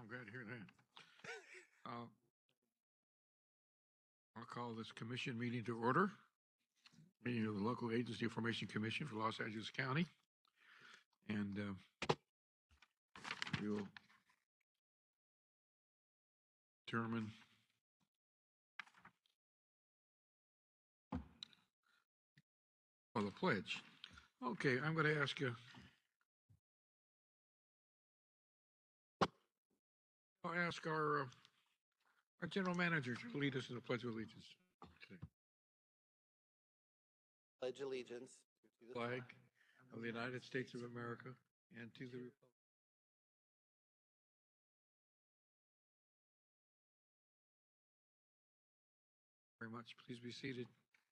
I'm glad to hear that. I'll call this commission meeting to order. Meeting of the Local Agency Formation Commission for Los Angeles County. And we will determine the pledge. Okay, I'm going to ask you. I'll ask our general manager to lead us in the Pledge of Allegiance. Okay. Pledge allegiance to the flag of the United States of America and to the republic. Very much. Please be seated.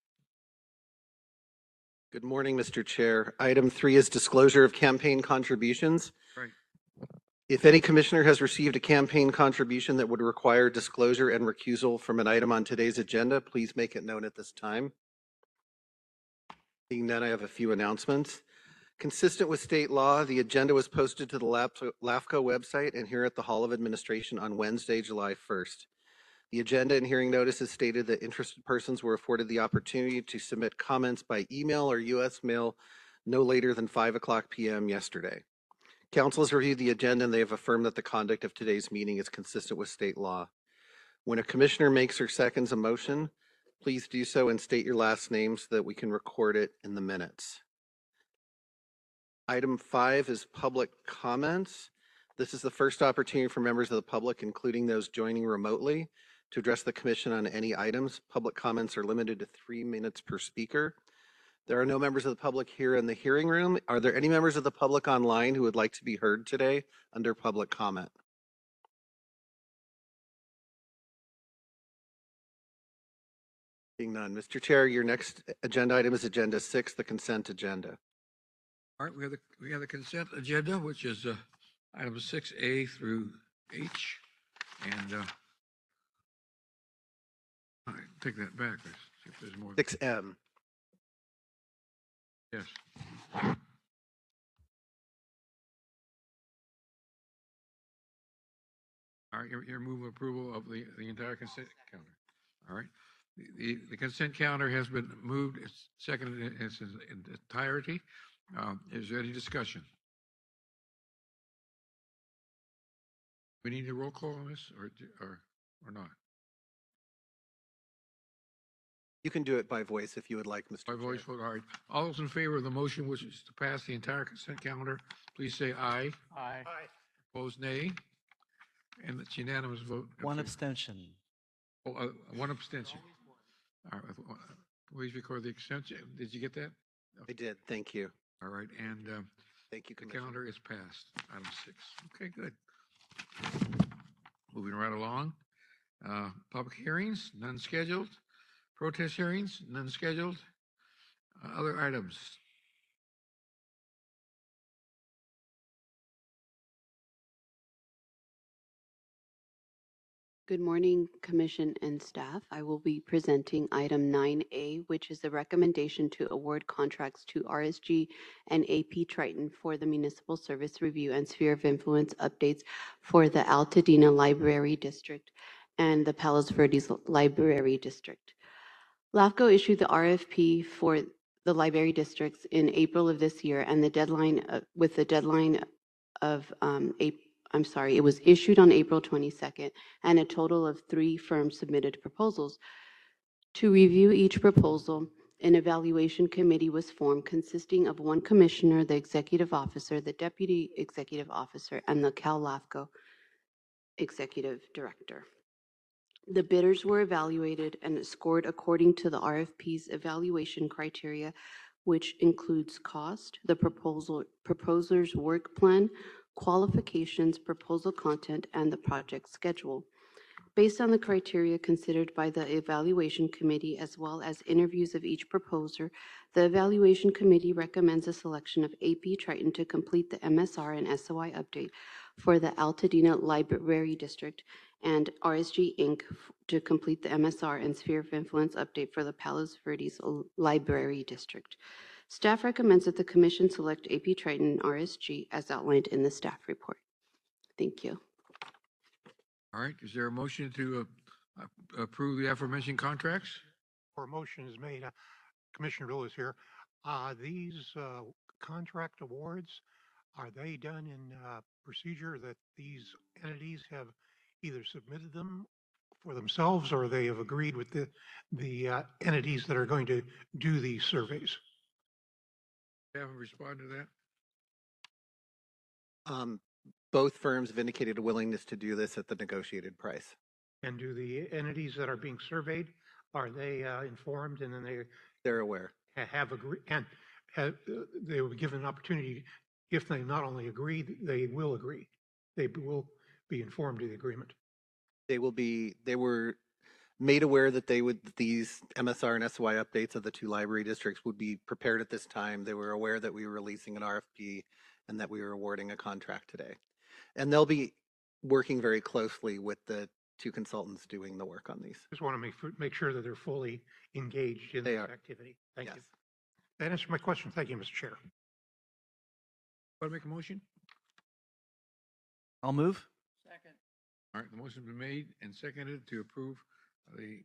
Good morning, Mr. Chair. Item 3 is disclosure of campaign contributions. Right. If any commissioner has received a campaign contribution that would require disclosure and recusal from an item on today's agenda, please make it known at this time. Being none, I have a few announcements. Consistent with state law, the agenda was posted to the LAFCO website and here at the Hall of Administration on Wednesday, July 1st. The agenda and hearing notices stated that interested persons were afforded the opportunity to submit comments by email or U.S. mail no later than 5:00 p.m. yesterday. Council has reviewed the agenda and they have affirmed that the conduct of today's meeting is consistent with state law. When a commissioner makes or seconds a motion, please do so and state your last name so that we can record it in the minutes. Item 5 is public comments. This is the first opportunity for members of the public, including those joining remotely, to address the commission on any items. Public comments are limited to 3 minutes per speaker. There are no members of the public here in the hearing room. Are there any members of the public online who would like to be heard today under public comment? Being none. Mr. Chair, your next agenda item is Agenda 6, the consent agenda. All right, we have the consent agenda, which is items 6A through H, and I take that back. Let's see if there's more. 6M. Yes. All right, your move approval of the entire consent calendar. All right. The consent calendar has been moved. It's seconded in its entirety. Is there any discussion? We need a roll call on this, or not? You can do it by voice if you would like, Mr. Chair. By voice vote, all right. All those in favor of the motion, which is to pass the entire consent calendar, please say aye. Aye. Opposed, nay. And it's unanimous vote. One abstention. Oh, one abstention. All right. Please record the abstention. Did you get that? I did. Thank you. All right. And thank you, the calendar is passed. Item 6. Okay, good. Moving right along. Public hearings, none scheduled. Protest hearings, none scheduled. Other items. Good morning, Commission and staff. I will be presenting item 9A, which is the recommendation to award contracts to RSG and AP Triton for the municipal service review and sphere of influence updates for the Altadena Library District and the Palos Verdes Library District. LAFCO issued the RFP for the library districts in April of this year, and the deadline it was issued on April 22nd, and a total of 3 firms submitted proposals. To review each proposal, an evaluation committee was formed consisting of 1 commissioner, the executive officer, the deputy executive officer, and the Cal LAFCO executive director. The bidders were evaluated and scored according to the RFP's evaluation criteria, which includes cost, the proposer's work plan, qualifications, proposal content, and the project schedule. Based on the criteria considered by the evaluation committee as well as interviews of each proposer, the evaluation committee recommends a selection of AP Triton to complete the MSR and SOI update for the Altadena Library District and RSG Inc. to complete the MSR and Sphere of Influence update for the Palos Verdes Library District. Staff recommends that the Commission select AP Triton and RSG as outlined in the staff report. Thank you. All right, is there a motion to approve the aforementioned contracts? Or motion is made, Commissioner Lewis here. These contract awards, are they done in procedure that these entities have either submitted them for themselves or they have agreed with the entities that are going to do these surveys? Haven't responded to that? Both firms have indicated a willingness to do this at the negotiated price. And do the entities that are being surveyed, are they informed and then They're aware. have agreed and they will be given an opportunity, if they not only agree, they will agree. They will be informed of the agreement. They were made aware that these MSR and SY updates of the two library districts would be prepared at this time. They were aware that we were releasing an RFP and that we were awarding a contract today. And they'll be working very closely with the two consultants doing the work on these. Just want to make sure that they're fully engaged in They this are. activity. Thank you. Yes. That answers my question. Thank you, Mr. Chair. Want to make a motion? I'll move. All right, the motion's been made and seconded to approve the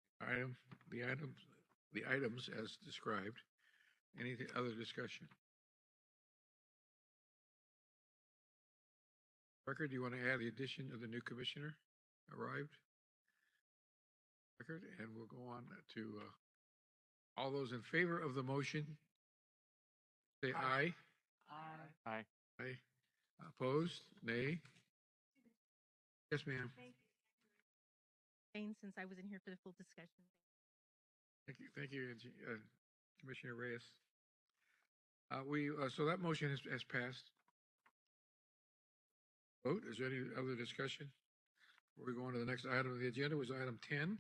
items as described. Any other discussion? Record, do you want to add the addition of the new commissioner arrived? Record, and we'll go on to all those in favor of the motion, say aye. Aye. Aye. Opposed? Nay? Yes, ma'am. Since I wasn't here for the full discussion. Thank you, Angie, Commissioner Reyes. So that motion has passed. Vote, is there any other discussion? Before we go on to the next item of the agenda, was item 10.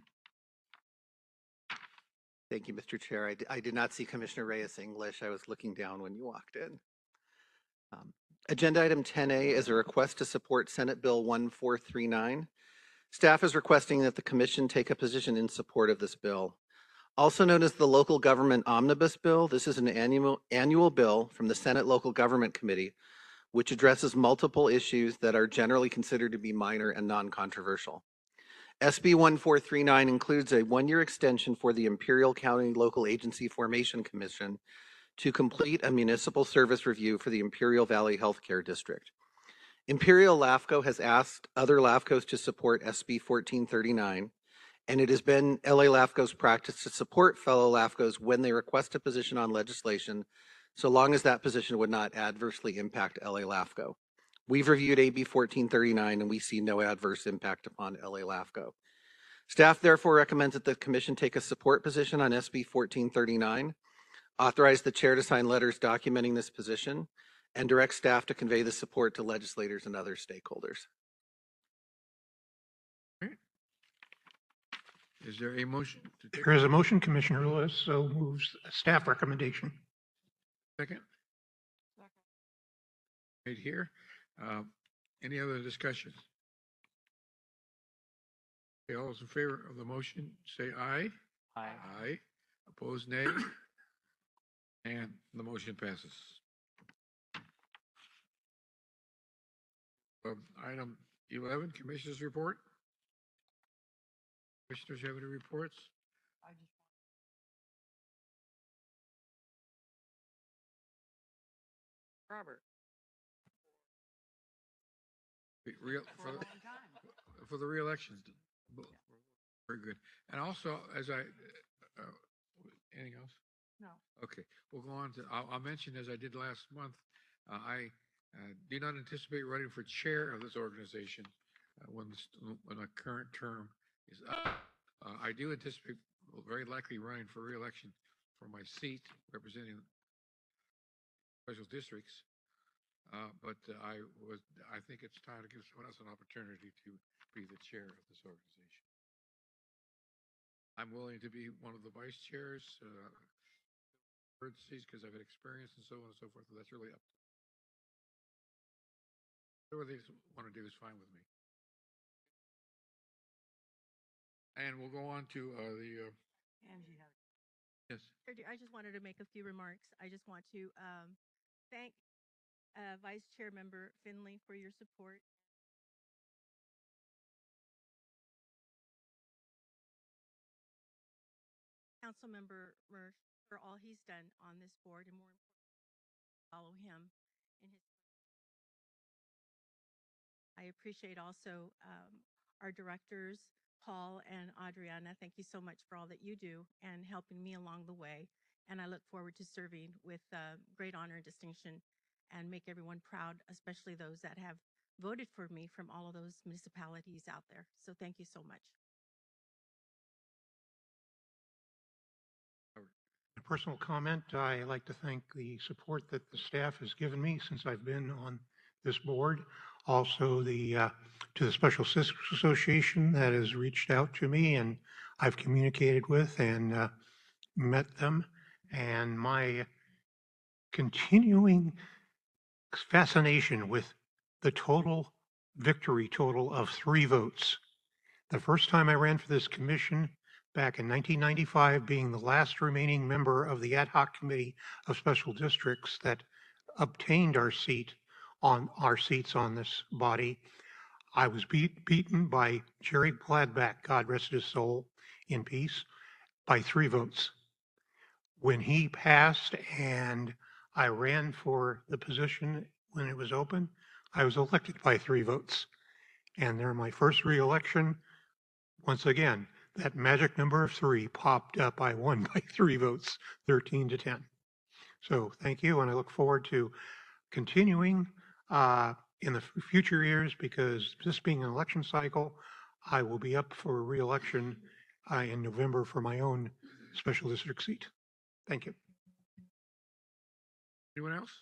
Thank you, Mr. Chair. I did not see Commissioner Reyes English. I was looking down when you walked in. Agenda item 10A is a request to support Senate Bill 1439. Staff is requesting that the commission take a position in support of this bill. Also known as the Local Government Omnibus Bill, this is an annual bill from the Senate Local Government Committee, which addresses multiple issues that are generally considered to be minor and non-controversial. SB 1439 includes a one-year extension for the Imperial County Local Agency Formation Commission to complete a municipal service review for the Imperial Valley Healthcare District. Imperial LAFCO has asked other LAFCOs to support SB 1439, and it has been LA LAFCO's practice to support fellow LAFCOs when they request a position on legislation, so long as that position would not adversely impact LA LAFCO. We've reviewed AB 1439 and we see no adverse impact upon LA LAFCO. Staff therefore recommends that the commission take a support position on SB 1439, authorize the chair to sign letters documenting this position, and direct staff to convey the support to legislators and other stakeholders. Is there a motion to take? There is a motion, Commissioner Lewis, so moves staff recommendation. Second? Right here. Any other discussion? Okay, all those in favor of the motion, say aye. Aye. Aye. Opposed, nay. And the motion passes. Item 11, Commissioners' Report. Commissioners have any reports? Robert. For the re-election. Very good. And also, anything else? No. Okay, we'll go on to, I'll mention, as I did last month, I do not anticipate running for chair of this organization when the current term is up. I do anticipate very likely running for re-election for my seat representing special districts. But I think it's time to give someone else an opportunity to be the chair of this organization. I'm willing to be one of the vice chairs, because I've had experience and so on and so forth. So that's really up. Whatever they want to do is fine with me. And we'll go on to the. Angie. Yes. I just wanted to make a few remarks. I just want to thank Vice Chair Member Finley for your support Councilmember Murph for all he's done on this board and more importantly, follow him in his. I appreciate also our directors, Paul and Adriana. Thank you so much for all that you do and helping me along the way. And I look forward to serving with great honor and distinction and make everyone proud, especially those that have voted for me from all of those municipalities out there. So thank you so much. A personal comment, I like to thank the support that the staff has given me since I've been on this board. Also, to the Special Citizens Association that has reached out to me and I've communicated with and met them. And my continuing fascination with the total victory total of 3 votes. The first time I ran for this commission back in 1995, being the last remaining member of the ad hoc committee of special districts that obtained our seats on this body, I was beaten by Jerry Gladback, God rest his soul in peace, by 3 votes. When he passed and I ran for the position when it was open, I was elected by 3 votes. And there, my first reelection, once again, that magic number of 3 popped up. I won by 3 votes, 13-10. So thank you, and I look forward to continuing in the future years, because this being an election cycle, I will be up for reelection in November for my own special district seat. Thank you. Anyone else?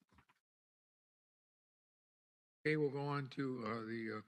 Okay, we'll go on to the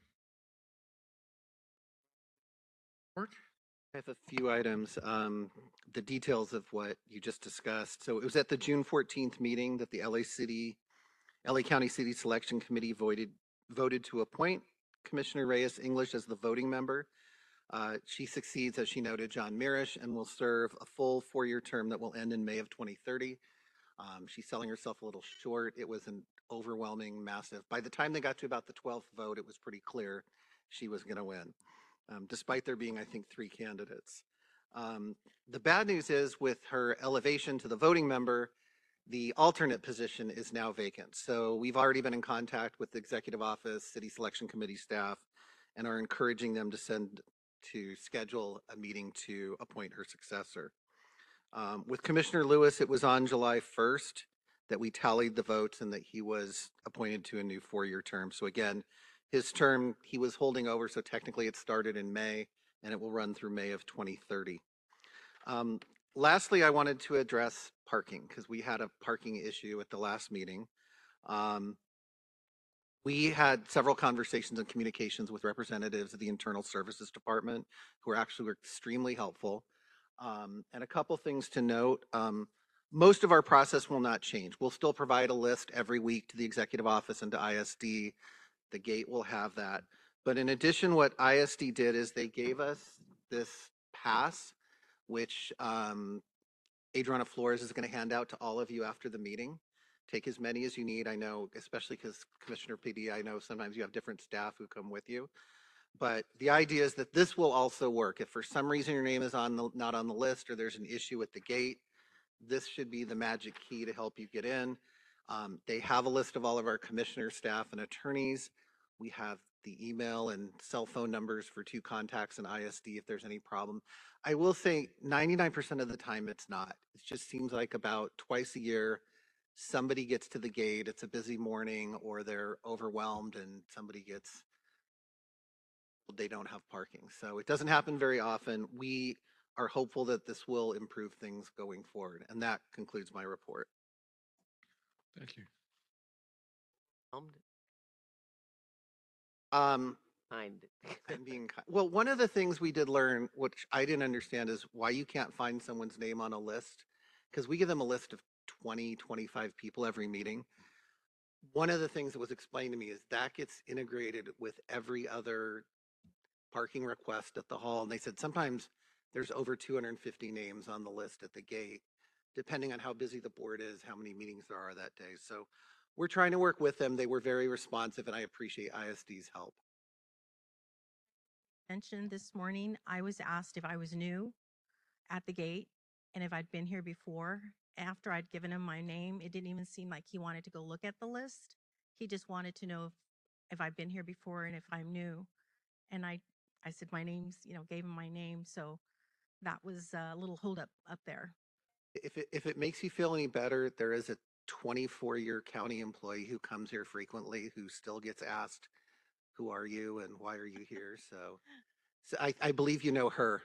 report. I have a few items, the details of what you just discussed. So it was at the June 14th meeting that the LA County City Selection Committee voted to appoint Commissioner Reyes English as the voting member. She succeeds, as she noted, John Mirisch, and will serve a full 4-year term that will end in May of 2030. She's selling herself a little short. It was an overwhelming, massive. By the time they got to about the 12th vote, it was pretty clear she was going to win, despite there being, I think, 3 candidates. The bad news is, with her elevation to the voting member, the alternate position is now vacant. So we've already been in contact with the executive office, city selection committee staff, and are encouraging them to schedule a meeting to appoint her successor. With Commissioner Lewis, it was on July 1st that we tallied the votes and that he was appointed to a new 4-year term. So again, his term, he was holding over, so technically it started in May and it will run through May of 2030. Lastly, I wanted to address parking, because we had a parking issue at the last meeting. We had several conversations and communications with representatives of the Internal Services Department who actually were extremely helpful. And a couple things to note. Most of our process will not change. We'll still provide a list every week to the executive office and to ISD. The gate will have that. But in addition, what ISD did is they gave us this pass, which Adriana Flores is going to hand out to all of you after the meeting. Take as many as you need. I know, especially because Commissioner PD, I know sometimes you have different staff who come with you. But the idea is that this will also work. If for some reason your name is not on the list, or there's an issue at the gate, this should be the magic key to help you get in. They have a list of all of our commissioner, staff, and attorneys. We have the email and cell phone numbers for 2 contacts in ISD if there's any problem. I will say 99% of the time it's not. It just seems like about twice a year, somebody gets to the gate, it's a busy morning, or they're overwhelmed and they don't have parking. So it doesn't happen very often. We are hopeful that this will improve things going forward. And that concludes my report. Thank you. I'm being well, one of the things we did learn, which I didn't understand, is why you can't find someone's name on a list, because we give them a list of 20, 25 people every meeting. One of the things that was explained to me is that gets integrated with every other parking request at the hall. And they said sometimes there's over 250 names on the list at the gate, depending on how busy the board is, how many meetings there are that day. So we're trying to work with them. They were very responsive, and I appreciate ISD's help. Mentioned this morning, I was asked if I was new at the gate, and if I'd been here before. After I'd given him my name, it didn't even seem like he wanted to go look at the list. He just wanted to know if I've been here before and if I'm new. And I said my name's, gave him my name. So that was a little holdup up there. If it makes you feel any better, there is a 24-year county employee who comes here frequently who still gets asked, "Who are you and why are you here?" So I believe you know her.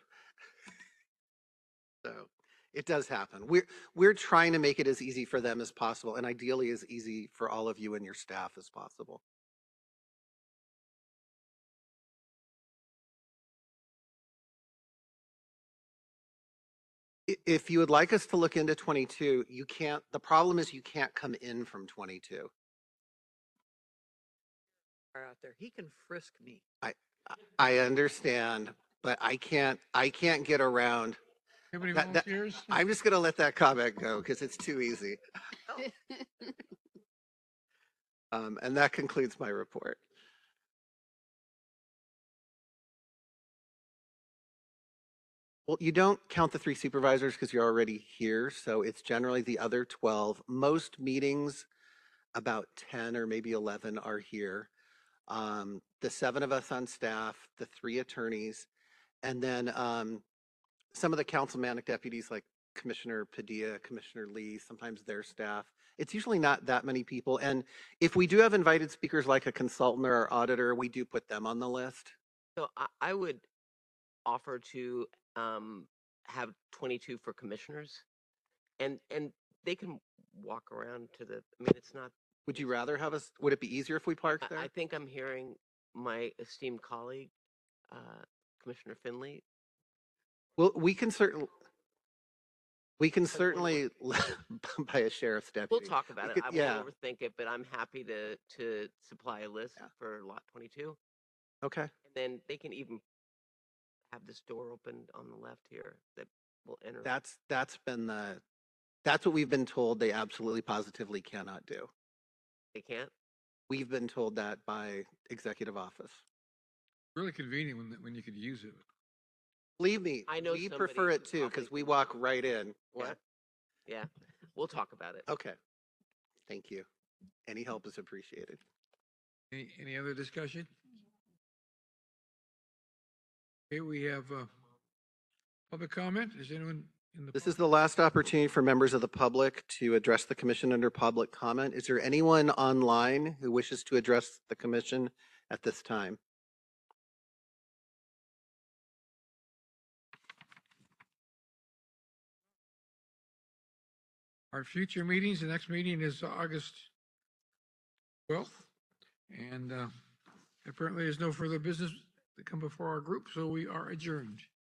So it does happen. We're trying to make it as easy for them as possible, and ideally as easy for all of you and your staff as possible. If you would like us to look into 22, you can't. The problem is you can't come in from 22. Out there, he can frisk me. I understand, but I can't get around. Anybody That- that- volunteers? I'm just going to let that comment go because it's too easy. And that concludes my report. Well, you don't count the 3 supervisors because you're already here. So it's generally the other 12. Most meetings, about 10 or maybe 11 are here. The 7 of us on staff, the 3 attorneys, and then some of the councilmanic deputies like Commissioner Padilla, Commissioner Lee, sometimes their staff. It's usually not that many people. And if we do have invited speakers like a consultant or our auditor, we do put them on the list. So I would offer to have 22 for commissioners, and they can walk around to the. I mean, it's not. Would you rather have us? Would it be easier if we parked there? I think I'm hearing my esteemed colleague, Commissioner Finley. Well, we can certainly by a sheriff's deputy. We'll talk about it. I yeah. won't overthink it, but I'm happy to supply a list Yeah. for lot 22, Okay. and then they can even have this door opened on the left here that will enter. That's what we've been told they absolutely positively cannot do. They can't. We've been told that by executive office. Really convenient when you could use it. Believe me, I know we somebody prefer it who too probably because we can walk do it. right in. What? Yeah, we'll talk about it. Okay. Thank you. Any help is appreciated. Any other discussion? Okay, we have public comment. Is anyone in the? This is the last opportunity for members of the public to address the commission under public comment. Is there anyone online who wishes to address the commission at this time? Our future meetings, the next meeting is August 12th. And apparently there's no further business to come before our group, so we are adjourned.